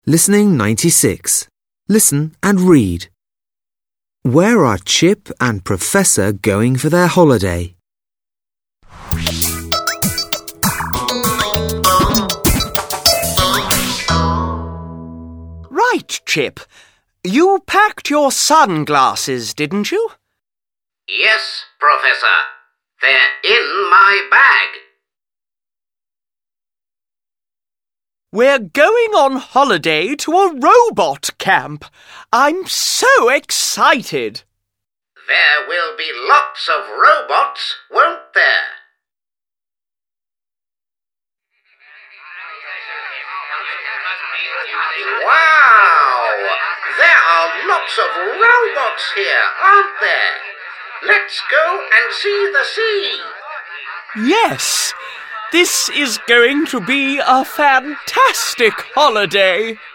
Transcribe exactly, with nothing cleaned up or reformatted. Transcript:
Listening ninety-six. Listen and read. Where are Chip and Professor going for their holiday? Right, Chip. You packed your sunglasses, didn't you? Yes, Professor. They're in my bag. We're going on holiday to a robot camp. I'm so excited. There will be lots of robots, won't there? Wow! There are lots of robots here, aren't there? Let's go and see the sea. Yes, this is going to be a fantastic holiday.